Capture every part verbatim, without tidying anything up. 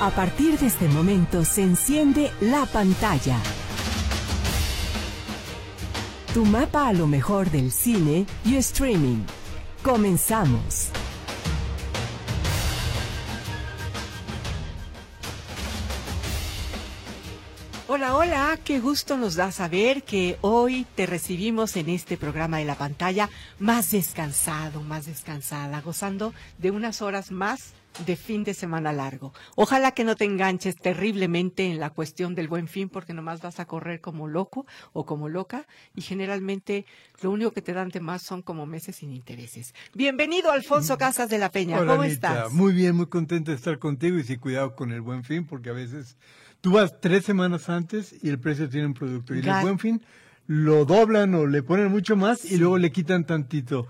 A partir de este momento se enciende la pantalla. Tu mapa a lo mejor del cine y streaming. Comenzamos. Hola, hola, qué gusto nos da saber que hoy te recibimos en este programa de la pantalla más descansado, más descansada, gozando de unas horas más de fin de semana largo. Ojalá que no te enganches terriblemente en la cuestión del Buen Fin, porque nomás vas a correr como loco o como loca y generalmente lo único que te dan de más son como meses sin intereses. Bienvenido, Alfonso Casas de la Peña. Hola, ¿Cómo Anita. estás? Muy bien, muy contento de estar contigo y sí, cuidado con el Buen Fin, porque a veces tú vas tres semanas antes y el precio tiene un producto. Y en el Buen Fin lo doblan o le ponen mucho más sí. y luego le quitan tantito.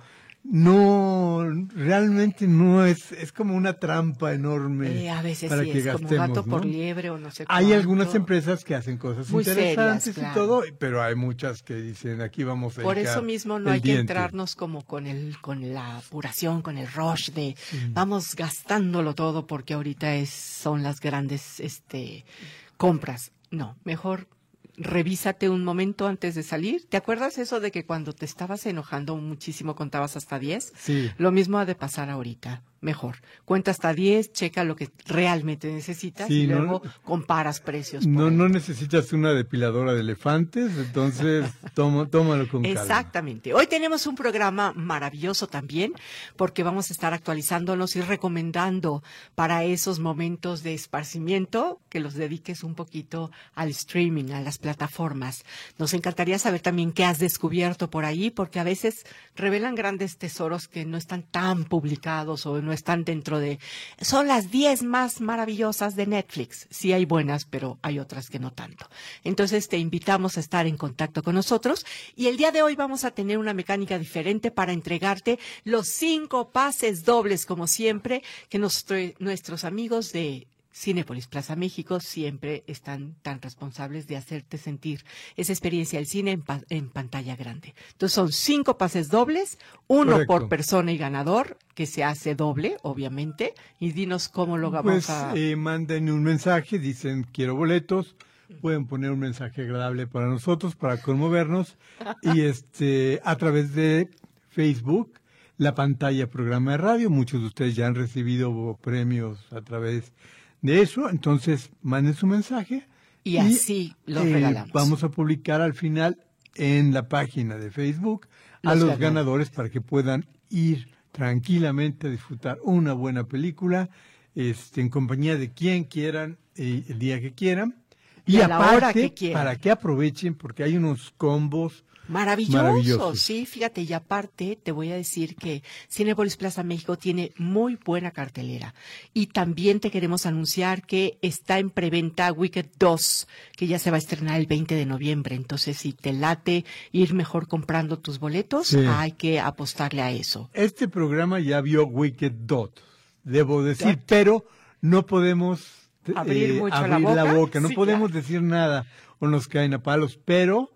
No, realmente no es, es como una trampa enorme. Eh, a veces para sí que es gastemos, como gato ¿no? por liebre o no sé Hay cuánto. algunas empresas que hacen cosas muy interesantes serias, claro. y todo, pero hay muchas que dicen aquí vamos a Por eso mismo no hay diente. que entrarnos como con el, con la apuración, con el rush de sí. vamos gastándolo todo porque ahorita es, son las grandes, este, compras. No, mejor revísate un momento antes de salir. ¿Te acuerdas eso de que cuando te estabas enojando muchísimo contabas hasta diez? Sí. Lo mismo ha de pasar ahorita. Mejor. Cuenta hasta diez, checa lo que realmente necesitas sí, y luego no, comparas precios. No, por no necesitas una depiladora de elefantes, entonces toma, tómalo con calma. Exactamente. Hoy tenemos un programa maravilloso también, porque vamos a estar actualizándonos y recomendando para esos momentos de esparcimiento que los dediques un poquito al streaming, a las plataformas. Nos encantaría saber también qué has descubierto por ahí, porque a veces revelan grandes tesoros que no están tan publicados o no están dentro de... Son las diez más maravillosas de Netflix. Sí hay buenas, pero hay otras que no tanto. Entonces te invitamos a estar en contacto con nosotros y el día de hoy vamos a tener una mecánica diferente para entregarte los cinco pases dobles, como siempre, que nos, nuestros amigos de Cinépolis Plaza México siempre están tan responsables de hacerte sentir esa experiencia del cine en, pa en pantalla grande. Entonces son cinco pases dobles, uno Correcto. por persona y ganador, que se hace doble, obviamente, y dinos cómo lo vamos pues, a... Eh, manden un mensaje, dicen quiero boletos, pueden poner un mensaje agradable para nosotros, para conmovernos, y este a través de Facebook, la pantalla programa de radio, muchos de ustedes ya han recibido premios a través de eso, entonces manden su mensaje y, y así los eh, regalamos. Vamos a publicar al final en la página de Facebook los a los ganadores. ganadores para que puedan ir tranquilamente a disfrutar una buena película este, en compañía de quien quieran eh, el día que quieran y, y a aparte la hora que quieran. Para que aprovechen porque hay unos combos Maravilloso, Maravilloso, sí, fíjate, y aparte te voy a decir que Cinépolis Plaza México tiene muy buena cartelera y también te queremos anunciar que está en preventa Wicked dos, que ya se va a estrenar el veinte de noviembre, entonces si te late ir mejor comprando tus boletos, sí. hay que apostarle a eso. Este programa ya vio Wicked dos, debo decir, ¿Dot? pero no podemos abrir, eh, mucho abrir la boca, la boca. no sí, podemos claro. decir nada o nos caen a palos, pero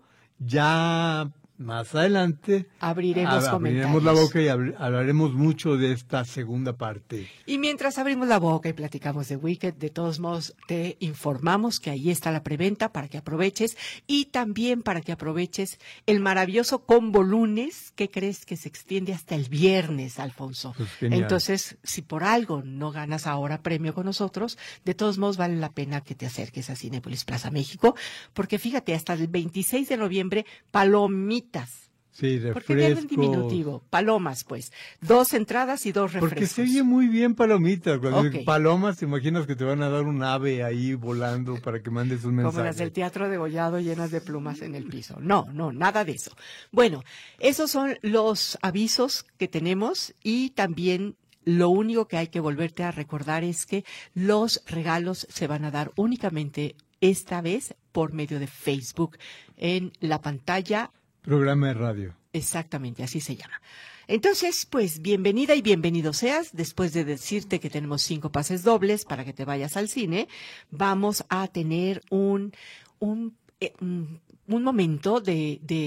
ya más adelante abriremos, abriremos la boca y hablaremos mucho de esta segunda parte. Y mientras abrimos la boca y platicamos de Wicked, de todos modos te informamos que ahí está la preventa para que aproveches y también para que aproveches el maravilloso combo lunes, que crees que se extiende hasta el viernes, Alfonso. Pues Entonces, si por algo no ganas ahora premio con nosotros, de todos modos vale la pena que te acerques a Cinépolis Plaza México, porque fíjate, hasta el veintiséis de noviembre, palomitas. Sí, refrescos. Porque tiene un diminutivo. Palomas, pues. Dos entradas y dos refrescos. Porque se oye muy bien palomitas. Cuando okay. Palomas, te imaginas que te van a dar un ave ahí volando para que mandes un mensaje. Como las del Teatro Degollado llenas de plumas en el piso. No, no, nada de eso. Bueno, esos son los avisos que tenemos y también lo único que hay que volverte a recordar es que los regalos se van a dar únicamente esta vez por medio de Facebook en la pantalla. Programa de radio. Exactamente, así se llama. Entonces, pues, bienvenida y bienvenido seas. Después de decirte que tenemos cinco pases dobles para que te vayas al cine, vamos a tener un, un, un, un momento de, de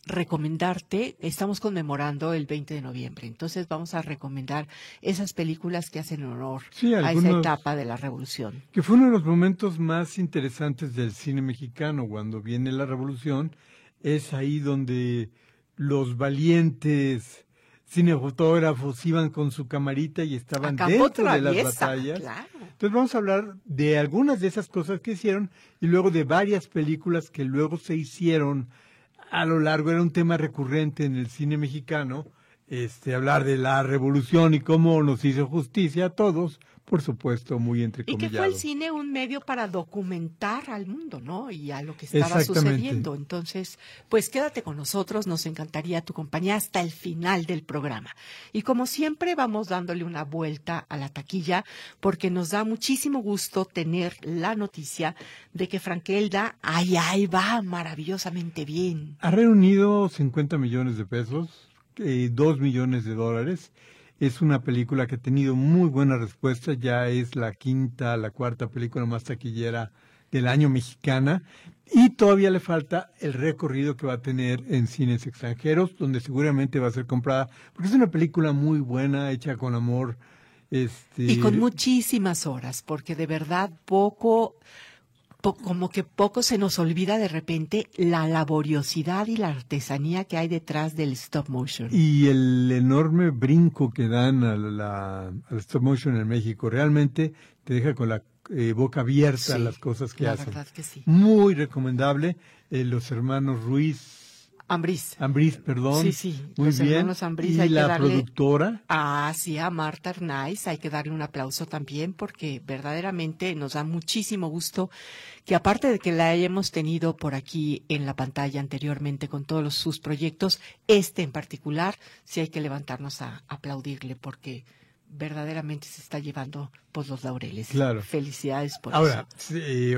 recomendarte, estamos conmemorando el veinte de noviembre, entonces vamos a recomendar esas películas que hacen honor Sí, a esa algunos- etapa de la revolución. Que fue uno de los momentos más interesantes del cine mexicano, cuando viene la revolución, es ahí donde los valientes cinefotógrafos iban con su camarita y estaban A campo dentro de las traviesa, batallas. claro. Entonces vamos a hablar de algunas de esas cosas que hicieron y luego de varias películas que luego se hicieron a lo largo. Era un tema recurrente en el cine mexicano, este, hablar de la revolución y cómo nos hizo justicia a todos, por supuesto, muy Y entrecomillado. que fue el cine un medio para documentar al mundo, ¿no? Y a lo que estaba Exactamente. sucediendo. Entonces, pues quédate con nosotros, nos encantaría tu compañía hasta el final del programa. Y como siempre, vamos dándole una vuelta a la taquilla, porque nos da muchísimo gusto tener la noticia de que Frankelda, ay, ay, va maravillosamente bien. Ha reunido cincuenta millones de pesos, eh, dos millones de dólares. Es una película que ha tenido muy buena respuesta. Ya es la quinta, la cuarta película más taquillera del año mexicana. Y todavía le falta el recorrido que va a tener en cines extranjeros, donde seguramente va a ser comprada. Porque es una película muy buena, hecha con amor. Este... Y con muchísimas horas, porque de verdad poco... Po- como que poco se nos olvida de repente la laboriosidad y la artesanía que hay detrás del stop motion. Y el enorme brinco que dan a la, al stop motion en México realmente te deja con la eh, boca abierta a Sí, las cosas que la hacen. verdad que sí. Muy recomendable. Eh, los hermanos Ruiz, Ambriz. Ambriz, perdón. Sí, sí, Muy los bien. hermanos Ambriz, y hay que la darle- productora. Ah, sí, a Marta Arnaiz hay que darle un aplauso también porque verdaderamente nos da muchísimo gusto que aparte de que la hayamos tenido por aquí en la pantalla anteriormente con todos los- sus proyectos, este en particular, sí hay que levantarnos a aplaudirle porque verdaderamente se está llevando pues los laureles. Claro. Felicidades por Ahora, eso. sí, eh,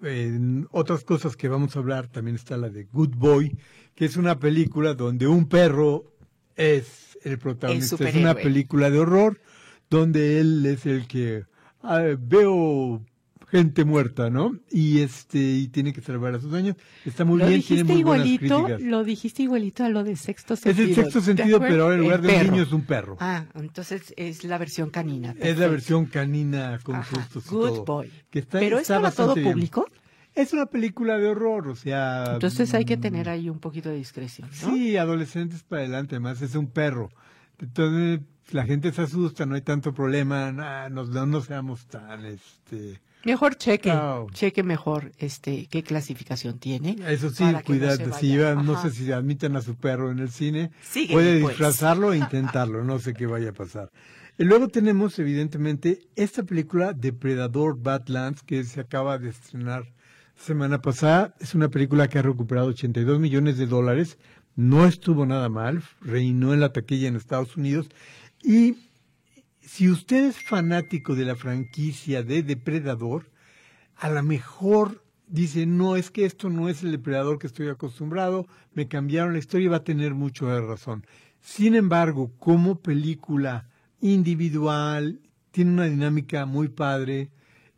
en otras cosas que vamos a hablar, también está la de Good Boy, que es una película donde un perro es el protagonista. Es una superhéroe. película de horror donde él es el que ah, veo gente muerta, ¿no? Y este y tiene que salvar a sus dueños. Está muy Lo bien, tiene dijiste muy buenas igualito, críticas. lo dijiste igualito a lo de sexto Es sentido. el sexto ¿te sentido, acuerdas? pero ahora en lugar El de un perro. niño es un perro. Ah, entonces es la versión canina. Es la perfecto. versión canina con Ajá, sustos y Good todo. Boy. Que está, Pero es está para todo bastante bien. público, Es una película de horror, o sea... entonces hay que mm, tener ahí un poquito de discreción, ¿no? Sí, adolescentes para adelante, además es un perro. Entonces la gente se asusta, no hay tanto problema, nah, no, no, no seamos tan... este Mejor cheque, Chao. cheque mejor este qué clasificación tiene. Eso sí, para que no cuídate, se si vaya. llevan, no Ajá. sé si admiten a su perro en el cine, Síguele, puede pues. disfrazarlo e intentarlo, no sé qué vaya a pasar. Y luego tenemos, evidentemente, esta película Depredador Badlands, que se acaba de estrenar semana pasada. Es una película que ha recuperado ochenta y dos millones de dólares, no estuvo nada mal, reinó en la taquilla en Estados Unidos. Y si usted es fanático de la franquicia de Depredador, a lo mejor dice, no, es que esto no es el Depredador que estoy acostumbrado, me cambiaron la historia y va a tener mucho de razón. Sin embargo, como película individual, tiene una dinámica muy padre,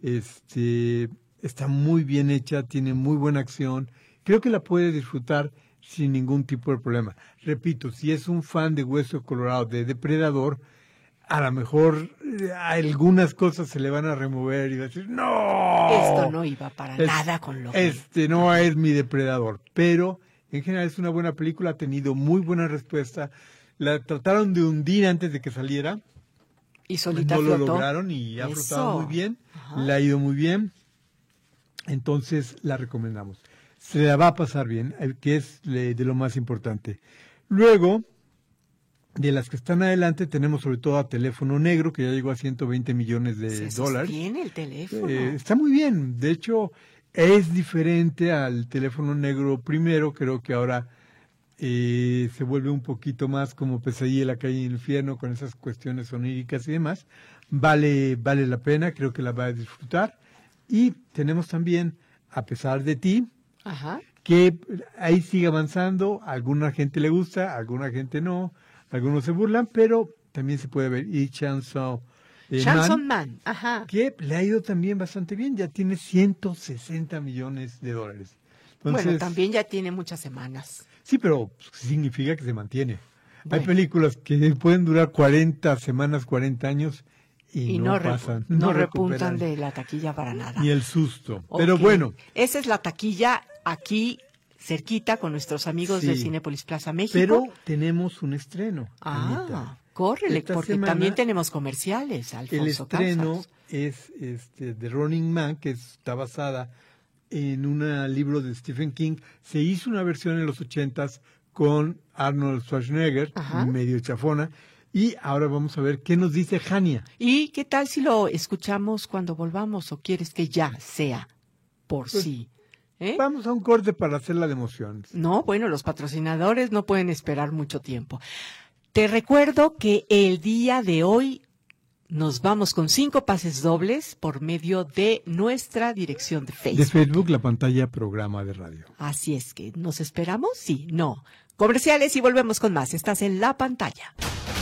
este, está muy bien hecha, tiene muy buena acción, creo que la puede disfrutar sin ningún tipo de problema. Repito, si es un fan de Hueso Colorado, de Depredador, a lo mejor eh, algunas cosas se le van a remover y va a decir, ¡no! Esto no iba para Es- nada con lo que... Este no es mi Depredador, pero en general es una buena película, ha tenido muy buena respuesta. La trataron de hundir antes de que saliera, Y solita no lo flotó. lograron y ha Eso. flotado muy bien, Ajá. le ha ido muy bien, entonces la recomendamos. Se la va a pasar bien, eh, que es eh, de lo más importante. Luego, de las que están adelante, tenemos sobre todo a Teléfono Negro, que ya llegó a ciento veinte millones de Se dólares. sostiene el teléfono. Eh, está muy bien, de hecho es diferente al Teléfono Negro primero, creo que ahora eh, se vuelve un poquito más como Pesadilla en la calle del infierno con esas cuestiones oníricas y demás. Vale, vale la pena, creo que la va a disfrutar. Y tenemos también A pesar de ti, Ajá. que ahí sigue avanzando, a alguna gente le gusta, a alguna gente no, algunos se burlan, pero también se puede ver. Y Chainsaw eh, Chanson Man, Man. Ajá. que le ha ido también bastante bien, ya tiene ciento sesenta millones de dólares. Entonces, Bueno, también ya tiene muchas semanas. Sí, pero significa que se mantiene. Bueno. Hay películas que pueden durar cuarenta semanas, cuarenta años y, y no, no, pasan. no, no repuntan recuperan de la taquilla para nada. ni el susto. Okay. Pero bueno. Esa es la taquilla aquí cerquita con nuestros amigos sí, de Cinépolis Plaza México. Pero tenemos un estreno, Ah, Anita. córrele, Esta porque semana, también tenemos comerciales, Alfonso el estreno Casas. es este The Running Man, que está basada en un libro de Stephen King. Se hizo una versión en los ochentas con Arnold Schwarzenegger, Ajá. medio chafona, y ahora vamos a ver qué nos dice Jania. ¿Y qué tal si lo escuchamos cuando volvamos o quieres que ya sea por Pues, sí? ¿Eh? Vamos a un corte para hacer la de emociones. No, bueno, los patrocinadores no pueden esperar mucho tiempo. Te recuerdo que el día de hoy nos vamos con cinco pases dobles por medio de nuestra dirección de Facebook. De Facebook, la pantalla programa de radio. Así es que, ¿nos esperamos? Sí, no. Comerciales y volvemos con más. Estás en la pantalla.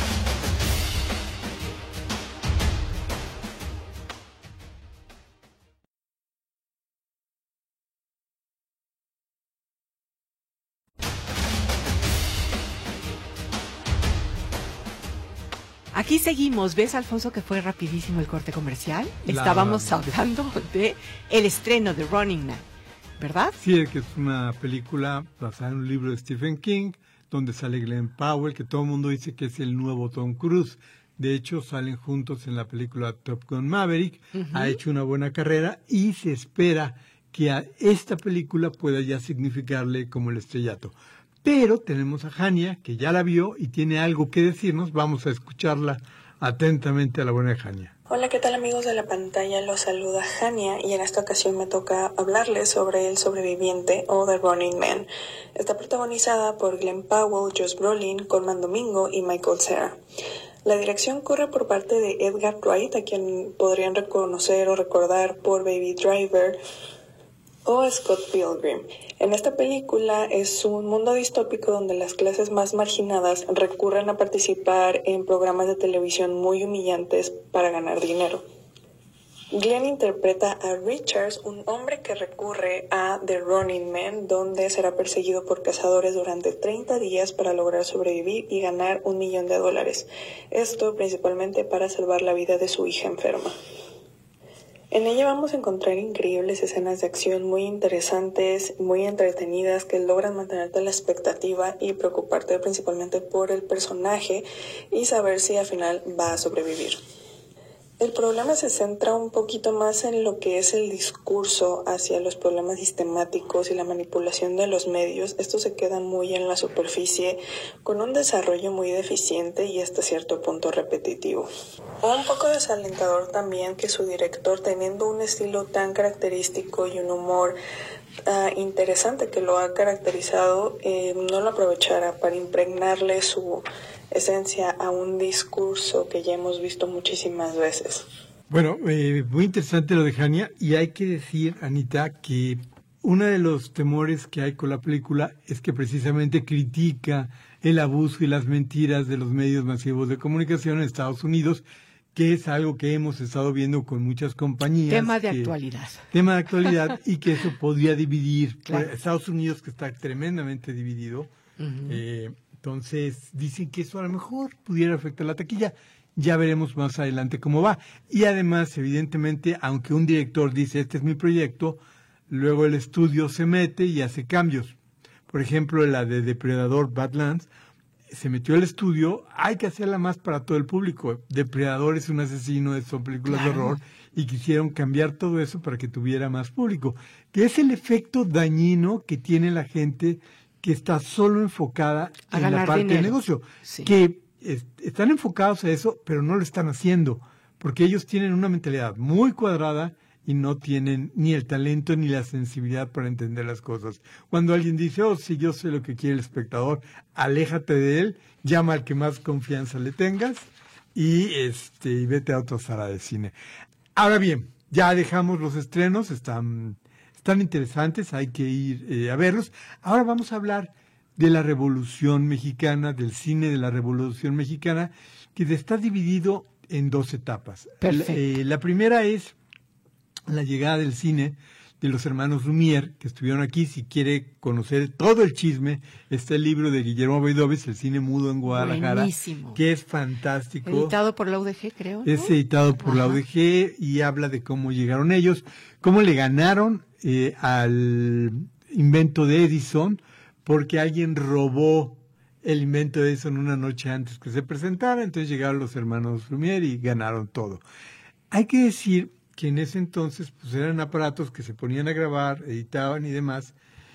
Aquí seguimos. ¿Ves, Alfonso, que fue rapidísimo el corte comercial? La... Estábamos hablando de el estreno de Running Man, ¿verdad? Sí, que es una película basada en un libro de Stephen King, donde sale Glenn Powell, que todo el mundo dice que es el nuevo Tom Cruise. De hecho, salen juntos en la película Top Gun Maverick. Uh-huh. Ha hecho una buena carrera y se espera que a esta película pueda ya significarle como el estrellato. Pero tenemos a Jania, que ya la vio y tiene algo que decirnos. Vamos a escucharla atentamente a la buena Jania. Hola, ¿qué tal, amigos de la pantalla? Los saluda Jania y en esta ocasión me toca hablarles sobre El Sobreviviente o The Running Man. Está protagonizada por Glenn Powell, Josh Brolin, Colman Domingo y Michael Cera. La dirección corre por parte de Edgar Wright, a quien podrían reconocer o recordar por Baby Driver o Scott Pilgrim. En esta película es un mundo distópico donde las clases más marginadas recurren a participar en programas de televisión muy humillantes para ganar dinero. Glenn interpreta a Richards, un hombre que recurre a The Running Man, donde será perseguido por cazadores durante treinta días para lograr sobrevivir y ganar un millón de dólares. Esto principalmente para salvar la vida de su hija enferma. En ella vamos a encontrar increíbles escenas de acción muy interesantes, muy entretenidas, que logran mantenerte a la expectativa y preocuparte principalmente por el personaje y saber si al final va a sobrevivir. El problema se centra un poquito más en lo que es el discurso hacia los problemas sistemáticos y la manipulación de los medios. Esto se queda muy en la superficie, con un desarrollo muy deficiente y hasta cierto punto repetitivo. Un poco desalentador también que su director, teniendo un estilo tan característico y un humor uh, interesante que lo ha caracterizado, eh, no lo aprovechara para impregnarle su esencia a un discurso que ya hemos visto muchísimas veces. Bueno, eh, muy interesante lo de Jania, y hay que decir, Anita, que uno de los temores que hay con la película es que precisamente critica el abuso y las mentiras de los medios masivos de comunicación en Estados Unidos, que es algo que hemos estado viendo con muchas compañías. Tema de que, actualidad. Tema de actualidad, y que eso podría dividir. Claro. Estados Unidos, que está tremendamente dividido, uh-huh. eh, entonces dicen que eso a lo mejor pudiera afectar la taquilla. Ya veremos más adelante cómo va. Y además, evidentemente, aunque un director dice, este es mi proyecto, luego el estudio se mete y hace cambios. Por ejemplo, la de Depredador Badlands, se metió el estudio, hay que hacerla más para todo el público. Depredador es un asesino, son películas claro. de horror, y quisieron cambiar todo eso para que tuviera más público. Que es el efecto dañino que tiene la gente que está solo enfocada a en la parte dinero. del negocio. Sí. Que es, están enfocados a eso, pero no lo están haciendo, porque ellos tienen una mentalidad muy cuadrada y no tienen ni el talento ni la sensibilidad para entender las cosas. Cuando alguien dice, oh, sí, yo sé lo que quiere el espectador, aléjate de él, llama al que más confianza le tengas y, este, y vete a otra sala de cine. Ahora bien, ya dejamos los estrenos, están, están interesantes, hay que ir eh, a verlos. Ahora vamos a hablar de la Revolución Mexicana, del cine de la Revolución Mexicana, que está dividido en dos etapas. Perfecto. La, eh, la primera es la llegada del cine de los hermanos Lumière, que estuvieron aquí. Si quiere conocer todo el chisme, está el libro de Guillermo Bedovis, El cine mudo en Guadalajara, buenísimo, que es fantástico. Editado por la U D G, creo, ¿no? Es editado por Ajá. la U D G y habla de cómo llegaron ellos, cómo le ganaron eh, al invento de Edison, porque alguien robó el invento de Edison una noche antes que se presentara. Entonces llegaron los hermanos Lumière y ganaron todo. Hay que decir que en ese entonces pues eran aparatos que se ponían a grabar, editaban y demás.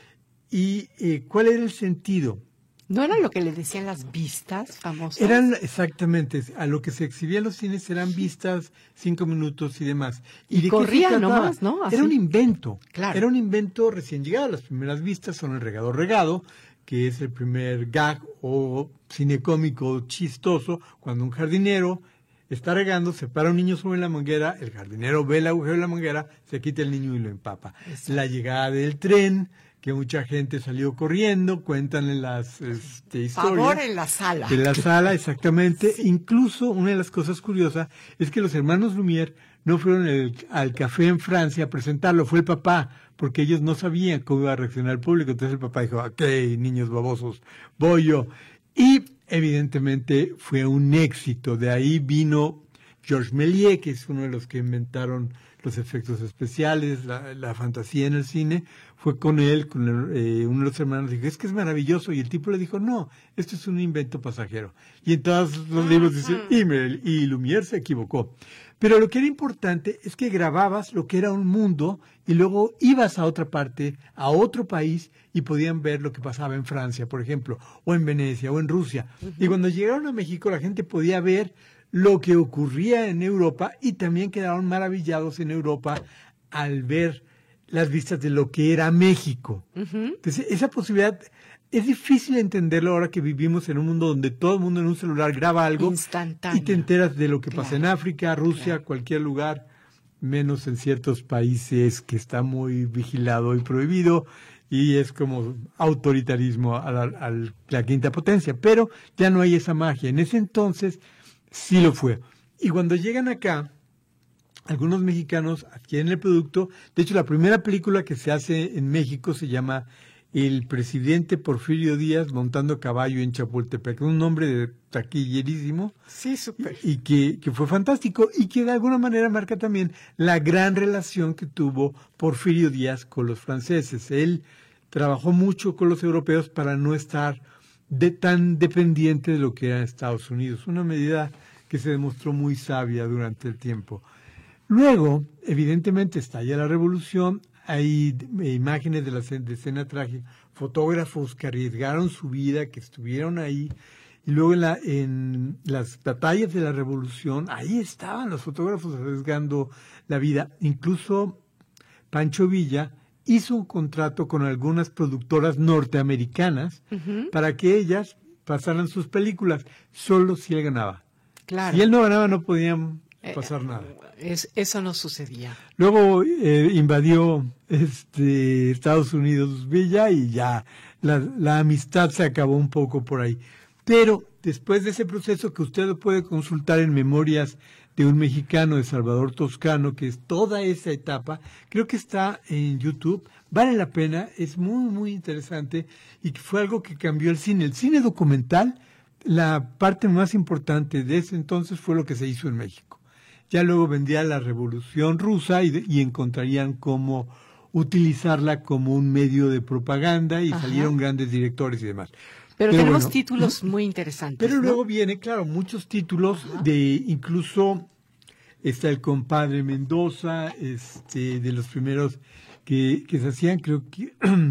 ¿Y eh, cuál era el sentido? ¿No era lo que le decían las vistas famosas? Eran exactamente, a lo que se exhibía en los cines eran vistas, cinco minutos y demás. Y, y de corría nomás, ¿no? Así. Era un invento, claro. Era un invento recién llegado. Las primeras vistas son el regador regado, que es el primer gag o cine cómico chistoso, cuando un jardinero está regando, se para un niño sobre la manguera, el jardinero ve el agujero de la manguera, se quita el niño y lo empapa. Exacto. La llegada del tren, que mucha gente salió corriendo, cuentan las este, historias. Favor en la sala. En la sala, exactamente. Sí. Incluso una de las cosas curiosas es que los hermanos Lumière no fueron el, al café en Francia a presentarlo, fue el papá, porque ellos no sabían cómo iba a reaccionar el público. Entonces el papá dijo, ok, niños babosos, voy yo. Y evidentemente fue un éxito. De ahí vino Georges Méliès, que es uno de los que inventaron los efectos especiales, la, la fantasía en el cine. Fue con él, con el, eh, uno de los hermanos, dijo, es que es maravilloso. Y el tipo le dijo, no, esto es un invento pasajero. Y en todos los libros dice, y, y Lumière se equivocó. Pero lo que era importante es que grababas lo que era un mundo y luego ibas a otra parte, a otro país, y podían ver lo que pasaba en Francia, por ejemplo, o en Venecia, o en Rusia. Uh-huh. Y cuando llegaron a México, la gente podía ver lo que ocurría en Europa, y también quedaron maravillados en Europa al ver las vistas de lo que era México. Uh-huh. Entonces, esa posibilidad es difícil entenderlo ahora que vivimos en un mundo donde todo el mundo en un celular graba algo y te enteras de lo que claro. pasa en África, Rusia, claro. cualquier lugar, menos en ciertos países que está muy vigilado y prohibido, y es como autoritarismo a la, a la quinta potencia. Pero ya no hay esa magia. En ese entonces sí lo fue. Y cuando llegan acá, algunos mexicanos adquieren el producto. De hecho, la primera película que se hace en México se llama El presidente Porfirio Díaz montando caballo en Chapultepec, un nombre de taquillerísimo. Sí, súper. Y, y que, que fue fantástico, y que de alguna manera marca también la gran relación que tuvo Porfirio Díaz con los franceses. Él trabajó mucho con los europeos para no estar de, tan dependiente de lo que era Estados Unidos, una medida que se demostró muy sabia durante el tiempo. Luego, evidentemente, estalla la revolución. Hay imágenes de la de escena trágica, fotógrafos que arriesgaron su vida, que estuvieron ahí. Y luego en, la, en las batallas de la revolución, ahí estaban los fotógrafos arriesgando la vida. Incluso Pancho Villa hizo un contrato con algunas productoras norteamericanas uh-huh. para que ellas pasaran sus películas, solo si él ganaba. Claro. Si él no ganaba, no podían pasar eh, nada. Es, eso no sucedía. Luego eh, invadió este, Estados Unidos Villa, y ya la, la amistad se acabó un poco por ahí. Pero después de ese proceso, que usted lo puede consultar en Memorias de un Mexicano, de Salvador Toscano, que es toda esa etapa, creo que está en YouTube, vale la pena, es muy, muy interesante, y que fue algo que cambió el cine. El cine documental, la parte más importante de ese entonces fue lo que se hizo en México. Ya luego vendría la Revolución Rusa y, de, y encontrarían cómo utilizarla como un medio de propaganda, y Ajá. salieron grandes directores y demás. Pero, pero tenemos bueno, títulos muy interesantes. Pero ¿no? luego viene, claro, muchos títulos Ajá. de, incluso está el compadre Mendoza, este, de los primeros que, que se hacían, creo que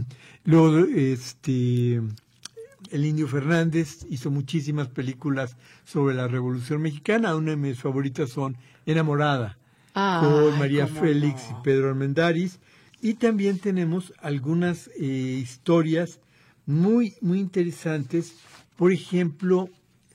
luego este el Indio Fernández hizo muchísimas películas sobre la Revolución Mexicana. Una de mis favoritas son Enamorada, ah, con María Félix no. y Pedro Armendáriz. Y también tenemos algunas eh, historias muy, muy interesantes. Por ejemplo,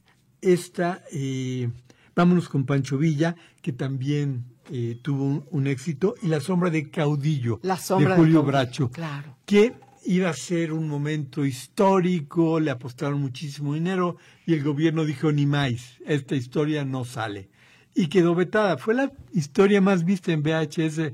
esta, eh, vámonos con Pancho Villa, que también eh, tuvo un, un éxito, y La sombra de Caudillo, La sombra de Julio de Bracho, claro. que iba a ser un momento histórico, le apostaron muchísimo dinero, y el gobierno dijo, ni más, esta historia no sale. Y quedó vetada. Fue la historia más vista en V H S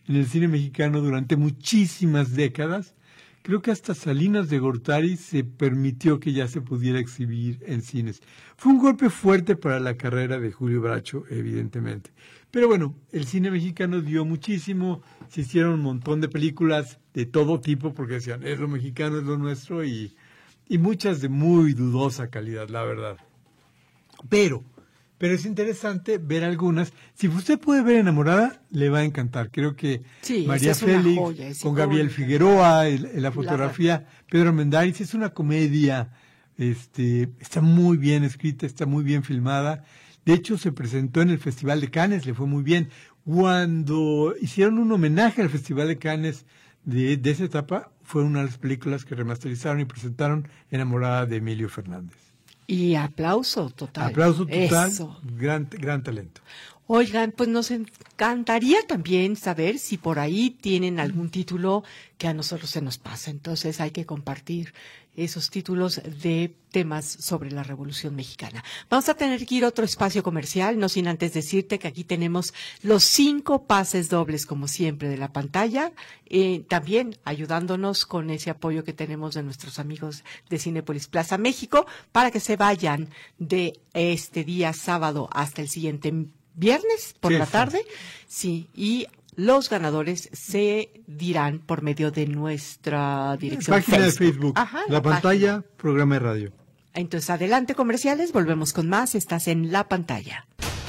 en el cine mexicano durante muchísimas décadas. Creo que hasta Salinas de Gortari se permitió que ya se pudiera exhibir en cines. Fue un golpe fuerte para la carrera de Julio Bracho, evidentemente. Pero bueno, el cine mexicano dio muchísimo, se hicieron un montón de películas de todo tipo, porque decían, es lo mexicano, es lo nuestro, y, y muchas de muy dudosa calidad, la verdad. Pero... Pero es interesante ver algunas. Si usted puede ver Enamorada, le va a encantar. Creo que sí, María es Félix, joya, con Gabriel Figueroa, el, el, la fotografía, la... Pedro Armendáriz, es una comedia, este, está muy bien escrita, está muy bien filmada. De hecho, se presentó en el Festival de Cannes, le fue muy bien. Cuando hicieron un homenaje al Festival de Cannes de, de esa etapa, fue una de las películas que remasterizaron y presentaron, Enamorada, de Emilio Fernández. Y aplauso total. Aplauso total, Eso. gran, gran talento. Oigan, pues nos encantaría también saber si por ahí tienen algún título que a nosotros se nos pasa. Entonces hay que compartir esos títulos de temas sobre la Revolución Mexicana. Vamos a tener que ir a otro espacio comercial, no sin antes decirte que aquí tenemos los cinco pases dobles, como siempre, de la pantalla, eh, también ayudándonos con ese apoyo que tenemos de nuestros amigos de Cinépolis Plaza México, para que se vayan de este día sábado hasta el siguiente viernes por sí, la tarde. Sí, y los ganadores se dirán por medio de nuestra dirección página Facebook. de Facebook. Ajá, la, la pantalla, página. Programa de radio. Entonces, adelante comerciales, volvemos con más. Estás en La Pantalla.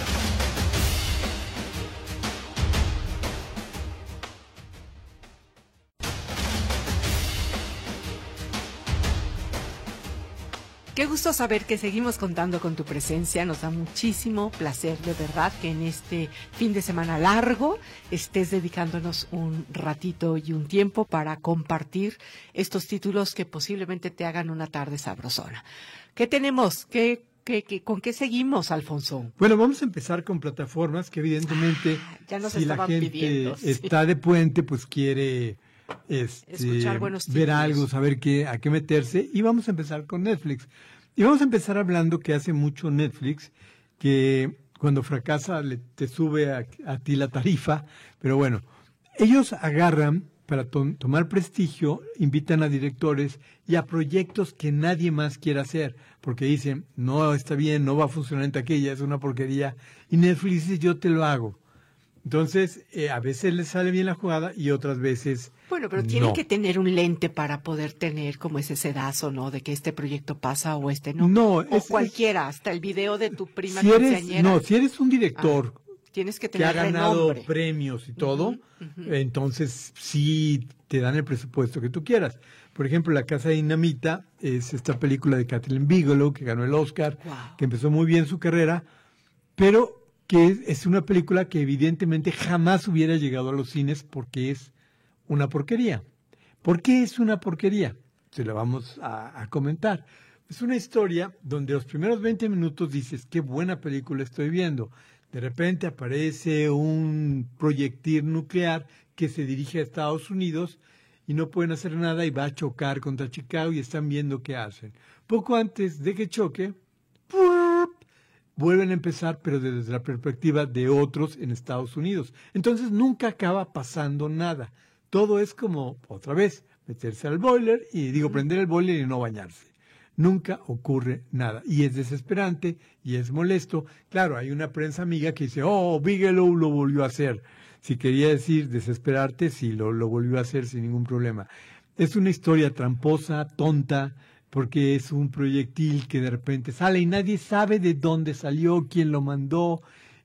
Qué gusto saber que seguimos contando con tu presencia. Nos da muchísimo placer, de verdad, que en este fin de semana largo estés dedicándonos un ratito y un tiempo para compartir estos títulos que posiblemente te hagan una tarde sabrosona. ¿Qué tenemos? ¿Qué, qué, qué, ¿Con qué seguimos, Alfonso? Bueno, vamos a empezar con plataformas que evidentemente, ah, ya nos si la gente pidiendo, sí. está de puente, pues quiere este, escuchar buenos títulos, ver algo, saber qué, a qué meterse. Y vamos a empezar con Netflix. Y vamos a empezar hablando que hace mucho Netflix, que cuando fracasa le, te sube a, a ti la tarifa, pero bueno, ellos agarran para to- tomar prestigio, invitan a directores y a proyectos que nadie más quiere hacer, porque dicen, no está bien, no va a funcionar en taquilla, es una porquería, y Netflix dice, yo te lo hago. Entonces, eh, a veces les sale bien la jugada y otras veces Bueno, pero tienen no. que tener un lente para poder tener como ese sedazo, ¿no? De que este proyecto pasa o este no. No, o es, cualquiera, hasta el video de tu prima si eres, quinceañera. no, si eres un director ah, tienes que que tener ha ganado renombre. premios y todo, Uh-huh, uh-huh. entonces sí te dan el presupuesto que tú quieras. Por ejemplo, La Casa de Dinamita es esta película de Kathleen Bigelow que ganó el Oscar, Wow. que empezó muy bien su carrera, pero que es, es una película que evidentemente jamás hubiera llegado a los cines porque es una porquería. ¿Por qué es una porquería? Se la vamos a, a comentar. Es una historia donde los primeros veinte minutos dices, qué buena película estoy viendo. De repente aparece un proyectil nuclear que se dirige a Estados Unidos y no pueden hacer nada y va a chocar contra Chicago y están viendo qué hacen. Poco antes de que choque, ¡pum!, vuelven a empezar, pero desde la perspectiva de otros en Estados Unidos. Entonces nunca acaba pasando nada. Todo es como, otra vez, meterse al boiler y digo, prender el boiler y no bañarse. Nunca ocurre nada. Y es desesperante y es molesto. Claro, hay una prensa amiga que dice, oh, Bigelow lo volvió a hacer. Si quería decir desesperarte, sí, lo, lo volvió a hacer sin ningún problema. Es una historia tramposa, tonta, porque es un proyectil que de repente sale y nadie sabe de dónde salió, quién lo mandó,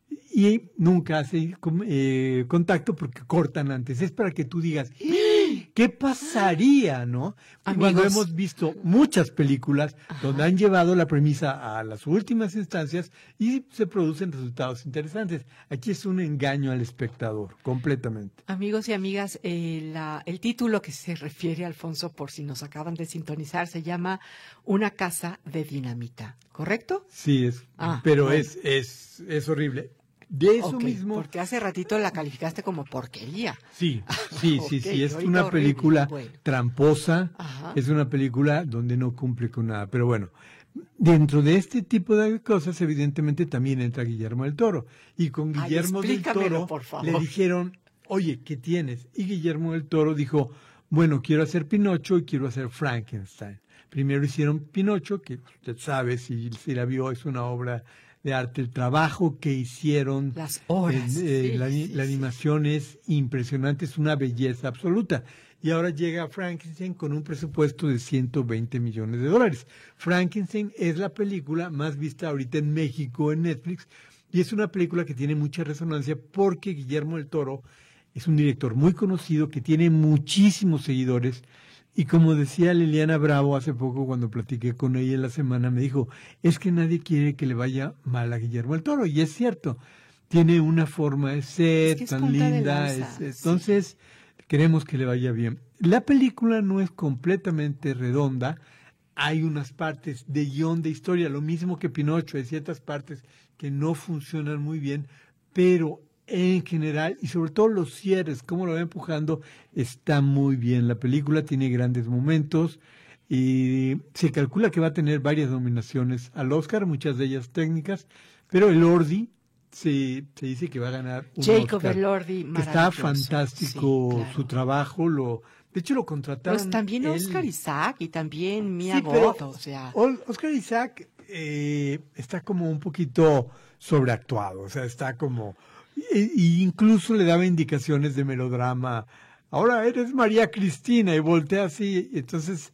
y nunca hace eh, contacto porque cortan antes. Es para que tú digas, ¿qué pasaría, no? Amigos. Cuando hemos visto muchas películas Ajá. donde han llevado la premisa a las últimas instancias y se producen resultados interesantes. Aquí es un engaño al espectador, completamente. Amigos y amigas, eh, la, el título que se refiere, Alfonso, por si nos acaban de sintonizar, se llama Una casa de dinamita, ¿correcto? Sí, es, Ah, pero bueno. es, es, es horrible. De eso Ok, mismo. porque hace ratito la calificaste como porquería. Sí, sí, sí, Ok, sí, es ahorita una horrible, película bueno. tramposa, Ajá. es una película donde no cumple con nada, pero bueno, dentro de este tipo de cosas evidentemente también entra Guillermo del Toro, y con Ay, Guillermo del explícamelo, Toro por favor. le dijeron, oye, ¿qué tienes? Y Guillermo del Toro dijo, bueno, quiero hacer Pinocho y quiero hacer Frankenstein. Primero hicieron Pinocho, que usted sabe, si, si la vio, es una obra de arte. El trabajo que hicieron, las horas, eh, sí, la, sí, la animación sí. es impresionante, es una belleza absoluta. Y ahora llega Frankenstein con un presupuesto de ciento veinte millones de dólares. Frankenstein es la película más vista ahorita en México, en Netflix, y es una película que tiene mucha resonancia porque Guillermo del Toro es un director muy conocido que tiene muchísimos seguidores. Y como decía Liliana Bravo hace poco cuando platiqué con ella en la semana, me dijo, es que nadie quiere que le vaya mal a Guillermo del Toro. Y es cierto, tiene una forma de ser es que es tan punta linda. de lanza, Es, entonces, sí. queremos que le vaya bien. La película no es completamente redonda. Hay unas partes de guión de historia, lo mismo que Pinocho. Hay ciertas partes que no funcionan muy bien, pero en general, y sobre todo los cierres, cómo lo va empujando, está muy bien. La película tiene grandes momentos y se calcula que va a tener varias nominaciones al Oscar, muchas de ellas técnicas, pero Elordi se, se dice que va a ganar un Jacob Oscar. Elordi, que está maravilloso. fantástico Sí, claro. su trabajo, lo de hecho lo contrataron. Pues también él. Oscar Isaac y también Mia Sí, pero Goth, o sea. Oscar Isaac eh, está como un poquito sobreactuado, o sea, está como... Y incluso le daba indicaciones de melodrama. Ahora eres María Cristina y voltea así. Entonces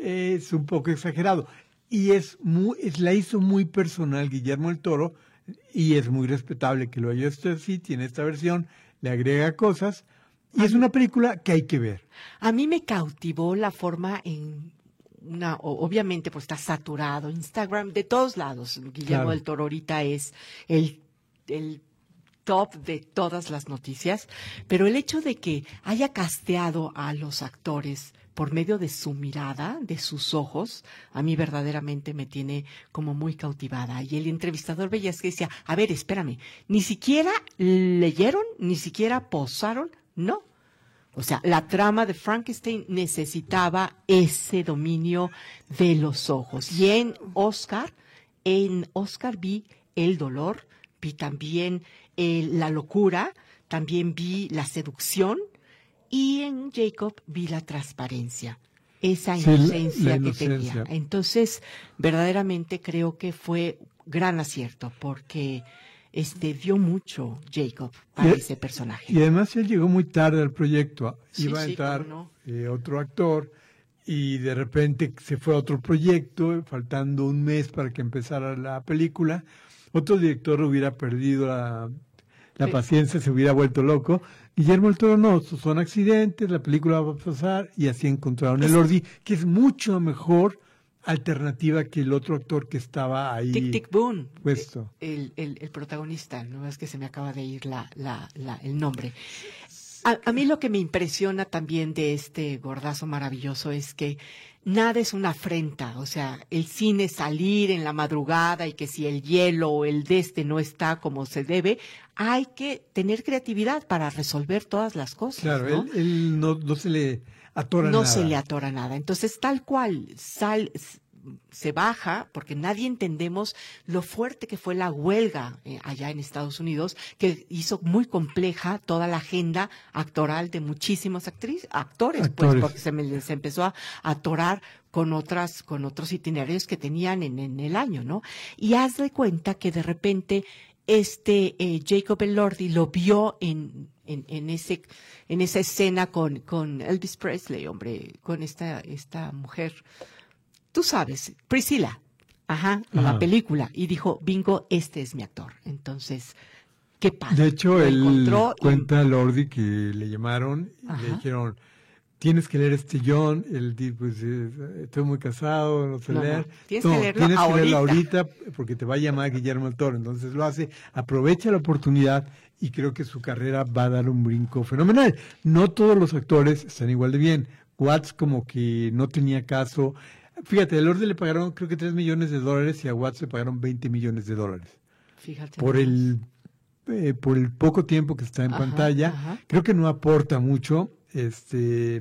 es un poco exagerado. Y es muy, es, la hizo muy personal Guillermo del Toro y es muy respetable que lo haya hecho así. Tiene esta versión, le agrega cosas y es una película que hay que ver. A mí me cautivó la forma en... Una, obviamente pues está saturado. Instagram de todos lados. Guillermo Claro. del Toro ahorita es el... el top de todas las noticias, pero el hecho de que haya casteado a los actores por medio de su mirada, de sus ojos, a mí verdaderamente me tiene como muy cautivada. Y el entrevistador veías que decía, a ver, espérame, ni siquiera leyeron, ni siquiera posaron, no. O sea, la trama de Frankenstein necesitaba ese dominio de los ojos. Y en Oscar, en Oscar vi el dolor, vi también eh, la locura, también vi la seducción y en Jacob vi la transparencia, esa Sí, inocencia, la que inocencia. tenía. Entonces, verdaderamente creo que fue gran acierto porque este dio mucho Jacob para Y- ese personaje. Y además él llegó muy tarde al proyecto. Sí, Iba a sí, entrar cómo eh, otro actor y de repente se fue a otro proyecto, faltando un mes para que empezara la película. Otro director hubiera perdido la, la Sí. paciencia, se hubiera vuelto loco. Guillermo del Toro no, son accidentes, la película va a pasar y así encontraron Es- el Ordi, que es mucho mejor alternativa que el otro actor que estaba ahí Tic Tic Boom, puesto. el, el, el protagonista, no es que se me acaba de ir la, la, la, el nombre. A, a mí lo que me impresiona también de este gordazo maravilloso es que nada es una afrenta, o sea, el cine salir en la madrugada y que si el hielo o el de este no está como se debe, hay que tener creatividad para resolver todas las cosas. Claro, ¿no? él, él no, no se le atora no nada. se le atora nada. Entonces, tal cual, sal, se baja, porque nadie entendemos lo fuerte que fue la huelga eh, allá en Estados Unidos, que hizo muy compleja toda la agenda actoral de muchísimos actriz, actores, Actores. pues, porque se me les empezó a atorar con otras, con otros itinerarios que tenían en, en el año, ¿no? Y haz de cuenta que de repente este eh, Jacob Elordi lo vio en, en, en ese, en esa escena con, con Elvis Presley, hombre, con esta, esta mujer, tú sabes, Priscilla, ajá, en la Ajá. película, y dijo, bingo, este es mi actor. Entonces, qué padre. De hecho, Lo él encontró y- cuenta a Lordi que le llamaron y Ajá. le dijeron, tienes que leer este guión. Él dijo, pues, eh, estoy muy casado, no sé No, no, leer. tienes que leerlo tienes que leerlo ahorita. ahorita porque te va a llamar Guillermo del Toro. Entonces lo hace, aprovecha la oportunidad y creo que su carrera va a dar un brinco fenomenal. No todos los actores están igual de bien. Watts como que no tenía caso. Fíjate, a Lordi le pagaron creo que tres millones de dólares y a Watts le pagaron veinte millones de dólares. Fíjate. Por nomás. el eh, por el poco tiempo que está en Ajá, pantalla, ajá. creo que no aporta mucho, este,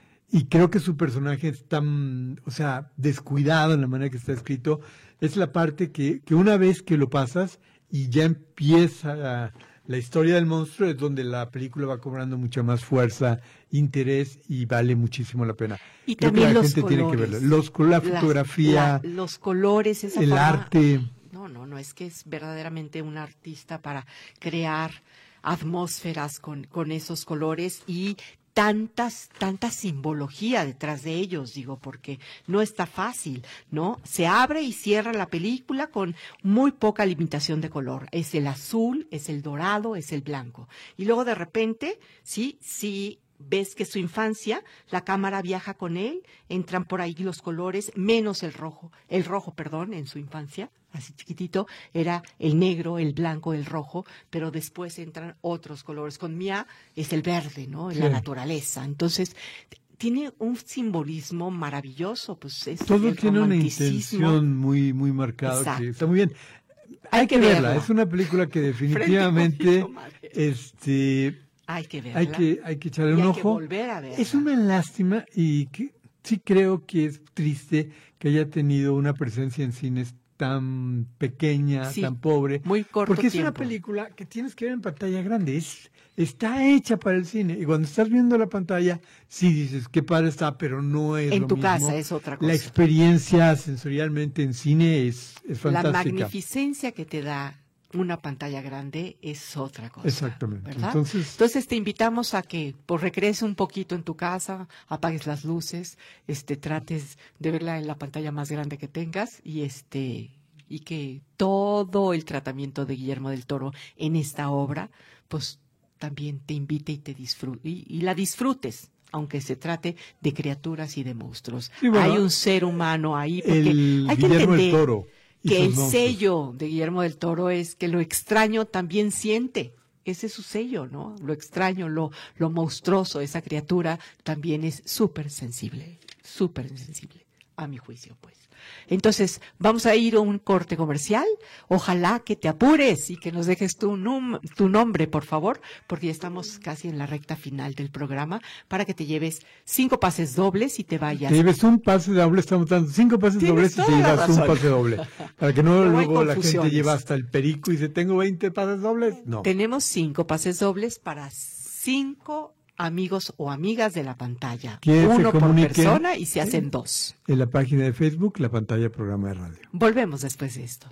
y creo que su personaje es tan, o sea, descuidado en la manera que está escrito. Es la parte que, que una vez que lo pasas y ya empieza la, la historia del monstruo es donde la película va cobrando mucha más fuerza, interés y vale muchísimo la pena. Y Creo también que la los gente colores. tiene que verlo. Los, la Las- fotografía, la- los colores, esa el forma- arte. No, no, no, es que es verdaderamente un artista para crear atmósferas con, con esos colores y tantas, tanta simbología detrás de ellos, digo, porque no está fácil, ¿no? Se abre y cierra la película con muy poca limitación de color. Es el azul, es el dorado, es el blanco. Y luego de repente, sí, sí, ves que su infancia, la cámara viaja con él, entran por ahí los colores, menos el rojo, el rojo, perdón, en su infancia, así chiquitito, era el negro, el blanco, el rojo, pero después entran otros colores. Con Mia es el verde, ¿no? Sí. La naturaleza. Entonces, tiene un simbolismo maravilloso, pues es Todo el tiene una romanticismo. intención muy, muy marcada, Exacto. que está muy bien. Hay Hay, que que verla. verla. Es una película que Frente definitivamente, con madre. este, Hay que verla. hay que, hay que echarle Y un hay que ojo. volver a verla. Es una lástima y que, sí creo que es triste que haya tenido una presencia en cines tan pequeña, Sí, tan pobre. muy corto Porque es una tiempo. película que tienes que ver en pantalla grande. Es, está hecha para el cine. Y cuando estás viendo la pantalla, sí dices, qué padre está, pero no es En lo tu mismo. casa es otra cosa. La experiencia sensorialmente en cine es, es La fantástica. magnificencia que te da una pantalla grande es otra cosa. Exactamente. ¿Verdad? Entonces- Entonces te invitamos a que pues recrees un poquito en tu casa, apagues las luces, este trates de verla en la pantalla más grande que tengas y este y que todo el tratamiento de Guillermo del Toro en esta obra pues también te invite y te disfrute y, y la disfrutes, aunque se trate de criaturas y de monstruos. Sí, bueno, hay un ser humano ahí porque El hay que Guillermo del entender Toro y que sus el monstruos. sello de Guillermo del Toro es que lo extraño también siente. Ese es su sello, ¿no? Lo extraño, lo, lo monstruoso, esa criatura también es súper sensible, súper sensible, a mi juicio, pues. Entonces, vamos a ir a un corte comercial. Ojalá que te apures y que nos dejes tu, num- tu nombre, por favor, porque ya estamos casi en la recta final del programa, para que te lleves cinco pases dobles y te vayas. Te lleves un pase doble, estamos dando cinco pases Tienes dobles y te toda la llevas un razón. pase doble. Para que no, No hay luego la gente confusiones. lleva hasta el perico y dice, tengo veinte pases dobles. No. Tenemos cinco pases dobles para cinco amigos o amigas de la pantalla. Que se Uno por comuniquen persona y se hacen dos. En la página de Facebook, la pantalla programa de radio. Volvemos después de esto.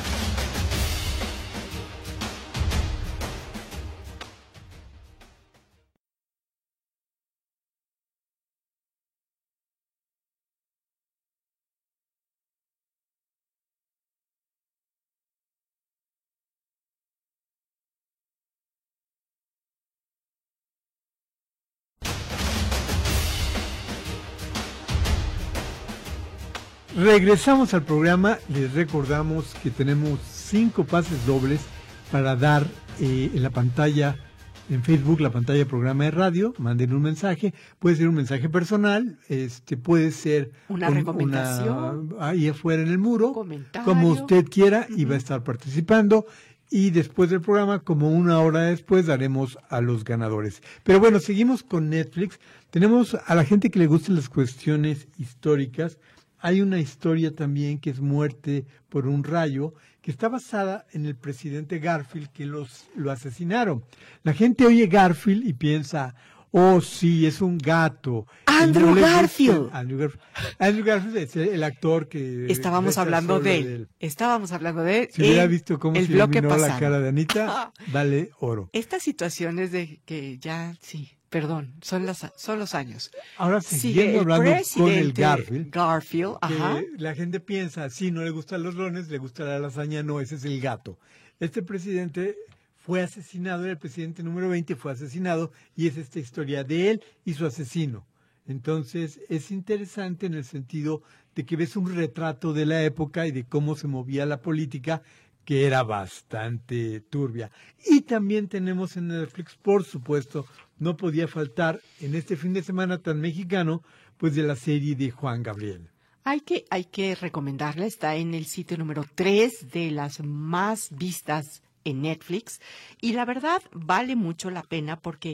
Regresamos al programa, les recordamos que tenemos cinco pases dobles para dar eh, en la pantalla, en Facebook, la pantalla de programa de radio, manden un mensaje, puede ser un mensaje personal, este puede ser Una recomendación. una- ahí afuera en el muro, Comentario. como usted quiera, y va a estar participando. Y después del programa, como una hora después, daremos a los ganadores. Pero bueno, seguimos con Netflix. Tenemos a la gente que le gustan las cuestiones históricas. Hay una historia también que es Muerte por un rayo, que está basada en el presidente Garfield, que los, lo asesinaron. La gente oye Garfield y piensa, oh sí, es un gato. Y Andrew no le gusta- Garfield. Andrew Garfield. Andrew Garfield es el, el actor que... Estábamos rechazó hablando lo de del- él. Estábamos hablando de él. Si hubiera en visto cómo el se bloque iluminó la pasado. cara de Anita, vale oro. Estas situaciones de que ya, sí, perdón, son, las, son los años. Ahora Sigue siguiendo el hablando con el presidente Garfield, Garfield, ajá. que la gente piensa, sí, no le gustan los rones, le gusta la lasaña, no, ese es el gato. Este presidente fue asesinado, era el presidente número veinte, fue asesinado, y es esta historia de él y su asesino. Entonces, es interesante en el sentido de que ves un retrato de la época y de cómo se movía la política, que era bastante turbia. Y también tenemos en Netflix, por supuesto, no podía faltar en este fin de semana tan mexicano, pues de la serie de Juan Gabriel. Hay que, hay que recomendarla, está en el sitio número tres de las más vistas en Netflix y la verdad vale mucho la pena porque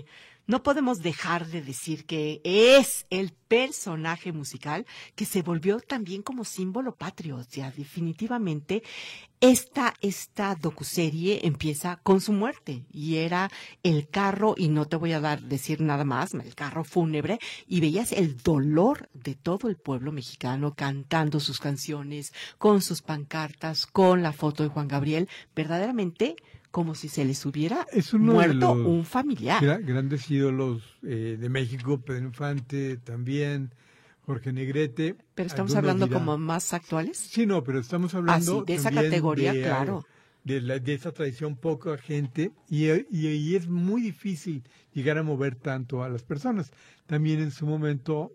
no podemos dejar de decir que es el personaje musical que se volvió también como símbolo patrio. O sea, definitivamente esta, esta docuserie empieza con su muerte y era el carro, y no te voy a dar decir nada más, el carro fúnebre, y veías el dolor de todo el pueblo mexicano cantando sus canciones, con sus pancartas, con la foto de Juan Gabriel, verdaderamente como si se les hubiera muerto un familiar. Gra- grandes ídolos eh, de México, Pedro Infante también, Jorge Negrete. Pero estamos hablando dirán, como más actuales. Sí, no, pero estamos hablando ah, sí, de esa categoría, de, claro. De, la, de esa tradición, poca gente, y, y, y es muy difícil llegar a mover tanto a las personas. También en su momento...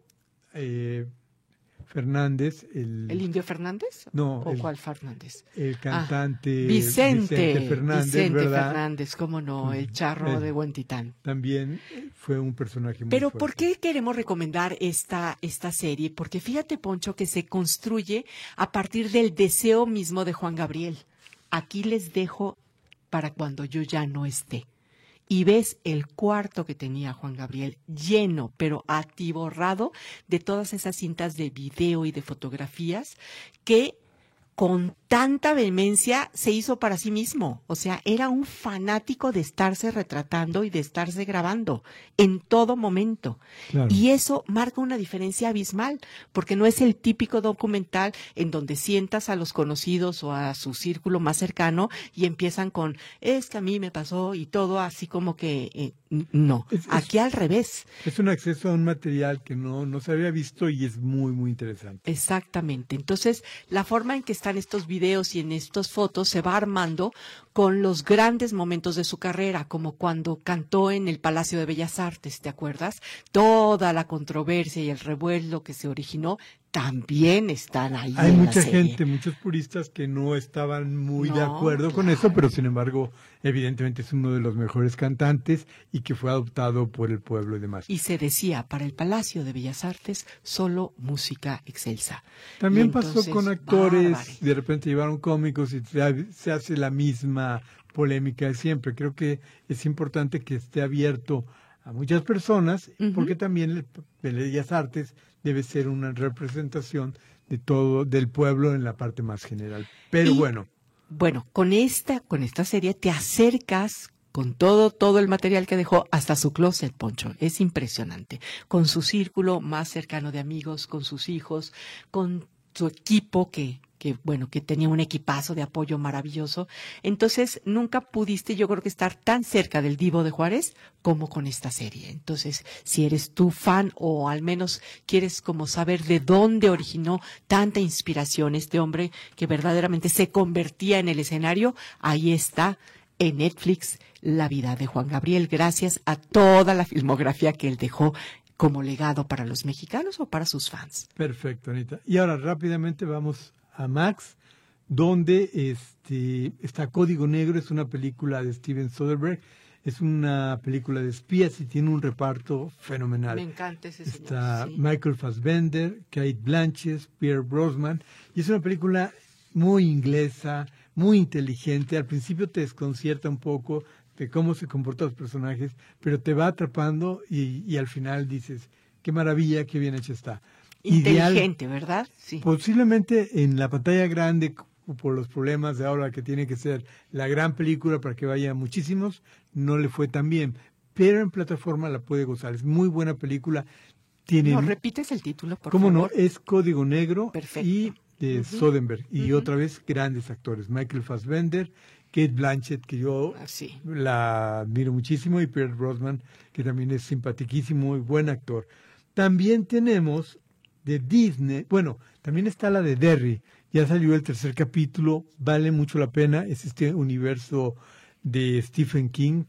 Eh, Fernández, el... ¿El Indio Fernández? No. ¿O el, cuál Fernández? El cantante... Ah, Vicente, Vicente Fernández, Vicente ¿verdad? Fernández, cómo no, el charro el, de Huentitán. También fue un personaje muy Pero fuerte. ¿por qué queremos recomendar esta, esta serie? Porque fíjate, Poncho, que se construye a partir del deseo mismo de Juan Gabriel. Aquí les dejo para cuando yo ya no esté. Y ves el cuarto que tenía Juan Gabriel lleno, pero atiborrado de todas esas cintas de video y de fotografías que con tanta vehemencia se hizo para sí mismo. O sea, era un fanático de estarse retratando y de estarse grabando en todo momento. Claro. Y eso marca una diferencia abismal, porque no es el típico documental en donde sientas a los conocidos o a su círculo más cercano y empiezan con, es que a mí me pasó y todo así como que, eh, no. Es, es, Aquí al revés. Es un acceso a un material que no, no se había visto y es muy, muy interesante. Exactamente. Entonces, la forma en que están estos videos y en estas fotos se va armando con los grandes momentos de su carrera, como cuando cantó en el Palacio de Bellas Artes, ¿te acuerdas? Toda la controversia y el revuelo que se originó también están ahí. Hay en mucha la serie. gente, muchos puristas que no estaban muy no, de acuerdo claro. con eso, pero sin embargo, evidentemente es uno de los mejores cantantes y que fue adoptado por el pueblo y demás. Y se decía, para el Palacio de Bellas Artes, solo música excelsa. También y pasó entonces, con actores, bárbaro. de repente llevaron cómicos y se, se hace la misma polémica de siempre. Creo que es importante que esté abierto a muchas personas, uh-huh. porque también el Bellas Artes debe ser una representación de todo, del pueblo en la parte más general. Pero y, bueno. Bueno, con esta, con esta serie te acercas con todo, todo el material que dejó hasta su closet, Poncho. Es impresionante. Con su círculo más cercano de amigos, con sus hijos, con su equipo que, que bueno, que tenía un equipazo de apoyo maravilloso. Entonces, nunca pudiste, yo creo que estar tan cerca del Divo de Juárez como con esta serie. Entonces, si eres tu fan o al menos quieres como saber de dónde originó tanta inspiración este hombre que verdaderamente se convertía en el escenario, ahí está en Netflix La vida de Juan Gabriel, gracias a toda la filmografía que él dejó como legado para los mexicanos o para sus fans. Perfecto, Anita. Y ahora rápidamente vamos a Max, donde este está Código Negro, es una película de Steven Soderbergh, es una película de espías y tiene un reparto fenomenal. Me encanta ese señor. Está sí. Michael Fassbender, Kate Blanchett, Pierre Brosnan, y es una película muy inglesa, muy inteligente. Al principio te desconcierta un poco de cómo se comportan los personajes, pero te va atrapando y, y al final dices, qué maravilla, qué bien hecha está. Inteligente, Ideal, ¿verdad? Sí. Posiblemente en la pantalla grande, por los problemas de ahora que tiene que ser la gran película para que vaya muchísimos, no le fue tan bien, pero en plataforma la puede gozar. Es muy buena película. Tiene, ¿No repites el título, por ¿cómo favor? no? Es Código Negro. Perfecto. Y de uh-huh. Soderbergh. Y uh-huh. otra vez grandes actores. Michael Fassbender, Kate Blanchett, que yo ah, sí. la admiro muchísimo, y Pierre Brosnan, que también es simpaticísimo y buen actor. También tenemos de Disney, bueno, también está la de Derry, ya salió el tercer capítulo, vale mucho la pena, es este universo de Stephen King.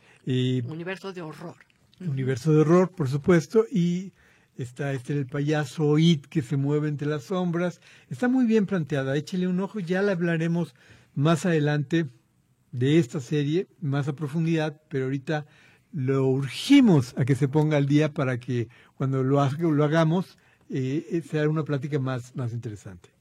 Eh, universo de horror. Universo de horror, por supuesto, y está este el payaso It que se mueve entre las sombras, está muy bien planteada, échale un ojo, ya la hablaremos más adelante de esta serie, más a profundidad, pero ahorita lo urgimos a que se ponga al día para que cuando lo, ha, lo hagamos eh, sea una plática más, más interesante.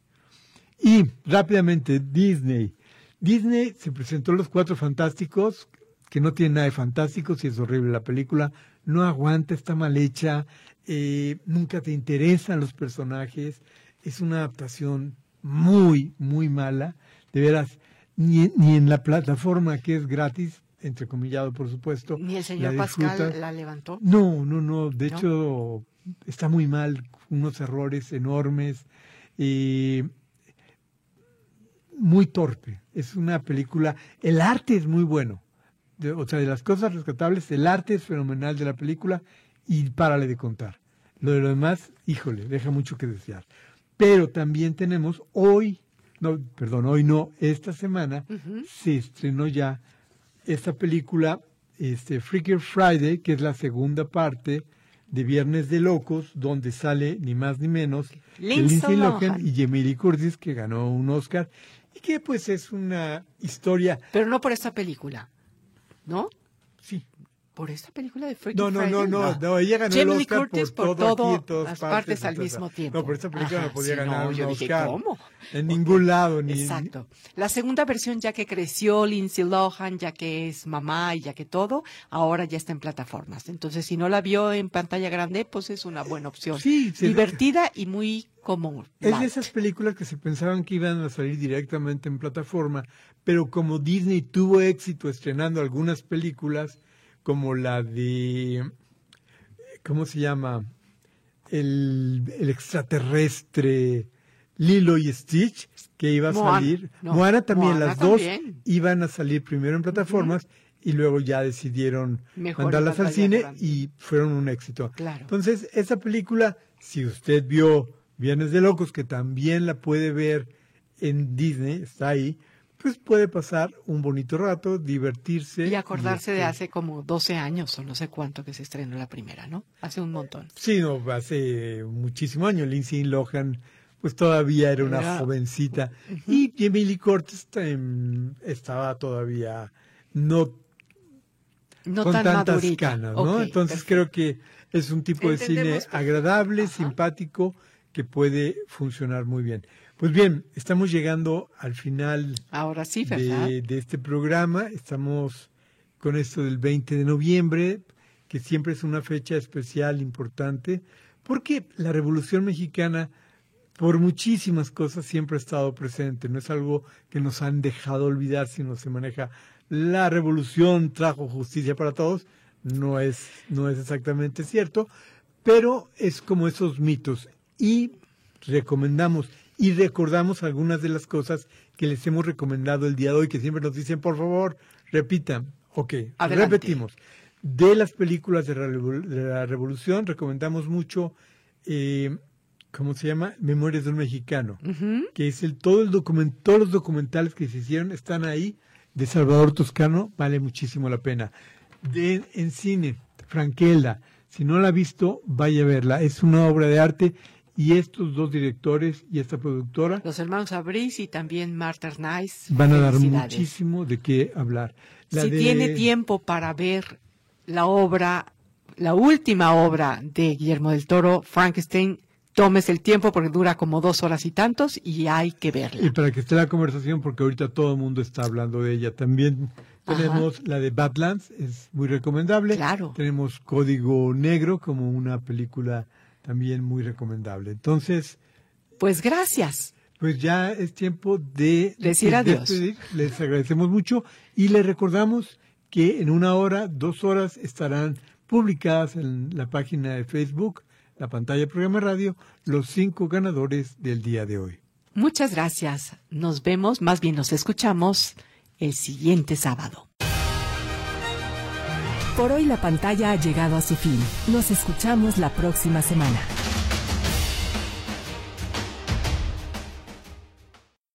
Y rápidamente, Disney. Disney se presentó Los Cuatro Fantásticos, que no tiene nada de fantástico, si es horrible la película, no aguanta, está mal hecha, eh, nunca te interesan los personajes, es una adaptación muy, muy mala, de veras, ni, ni en la plataforma que es gratis, entrecomillado por supuesto. Ni el señor la Pascal la levantó. No, no, no, de ¿No? hecho está muy mal, unos errores enormes, eh, muy torpe, es una película, el arte es muy bueno, de, o sea, de las cosas rescatables, el arte es fenomenal de la película y párale de contar. Lo de lo demás, híjole, deja mucho que desear. Pero también tenemos hoy, no, perdón, hoy no, esta semana uh-huh. se estrenó ya esta película, este Freaky Friday, que es la segunda parte de Viernes de Locos, donde sale ni más ni menos Lindsay Lohan y Jamie Lee Curtis, que ganó un Oscar, y que pues es una historia... Pero no por esta película, ¿no? Sí. Por esta película de Freaky no, no, Friday. No, no, no, no, ella ganó Jamie el Lee Oscar Curtis por, por todo, todo aquí, en todas las partes, partes al entonces, mismo tiempo. No, por esta película Ajá, no podía sí, ganar no, un yo Oscar. Dije, ¿cómo? En ningún lado. Ni, Exacto. La segunda versión, ya que creció Lindsay Lohan, ya que es mamá y ya que todo, ahora ya está en plataformas. Entonces, si no la vio en pantalla grande, pues es una buena opción. Sí, sí. Divertida y muy común. Es light. De esas películas que se pensaban que iban a salir directamente en plataforma, pero como Disney tuvo éxito estrenando algunas películas, como la de, ¿cómo se llama? El, el extraterrestre Lilo y Stitch, que iba a Moana, salir. no, Moana también, Moana las también. dos iban a salir primero en plataformas uh-huh. y luego ya decidieron Mejor mandarlas al cine grande. Y fueron un éxito. Claro. Entonces, esa película, si usted vio Viernes de Locos, que también la puede ver en Disney, está ahí, pues puede pasar un bonito rato, divertirse. Y acordarse y este... de hace como doce años o no sé cuánto que se estrenó la primera, ¿no? Hace un montón. Sí, no, hace muchísimo años. Lindsay Lohan, pues todavía era una era... jovencita. Uh-huh. Y Jamie Lee Curtis um, estaba todavía no, no con tan tantas madurita. canas, ¿no? Okay, Entonces perfecto. Creo que es un tipo de cine agradable, Ajá. simpático, que puede funcionar muy bien. Pues bien, estamos llegando al final Ahora sí, ¿verdad? de, de este programa. Estamos con esto del veinte de noviembre, que siempre es una fecha especial, importante, porque la Revolución Mexicana, por muchísimas cosas, siempre ha estado presente. No es algo que nos han dejado olvidar, sino se maneja. La Revolución trajo justicia para todos. No es, no es exactamente cierto, pero es como esos mitos. Y recomendamos y recordamos algunas de las cosas que les hemos recomendado el día de hoy, que siempre nos dicen, por favor, repitan. Ok, adelante. Repetimos. De las películas de la, de la Revolución, recomendamos mucho, eh, ¿cómo se llama? Memorias de un Mexicano, uh-huh. que es el todo el document, todos los documentales que se hicieron están ahí, de Salvador Toscano, vale muchísimo la pena. De, en cine, Frankelda, si no la ha visto, vaya a verla, es una obra de arte. Y estos dos directores y esta productora, los hermanos Abrís y también Marta Arnaiz, van a dar muchísimo de qué hablar. La si de... tiene tiempo para ver la obra, la última obra de Guillermo del Toro, Frankenstein, tómese el tiempo porque dura como dos horas y tantos y hay que verla. Y para que esté la conversación, porque ahorita todo el mundo está hablando de ella. También tenemos Ajá. la de Badlands, es muy recomendable. Claro. Tenemos Código Negro como una película también muy recomendable. Entonces, pues gracias. Pues ya es tiempo de decir adiós. Despedir. Les agradecemos mucho y les recordamos que en una hora, dos horas estarán publicadas en la página de Facebook, la pantalla del programa radio, los cinco ganadores del día de hoy. Muchas gracias. Nos vemos, más bien nos escuchamos el siguiente sábado. Por hoy la pantalla ha llegado a su fin. Nos escuchamos la próxima semana.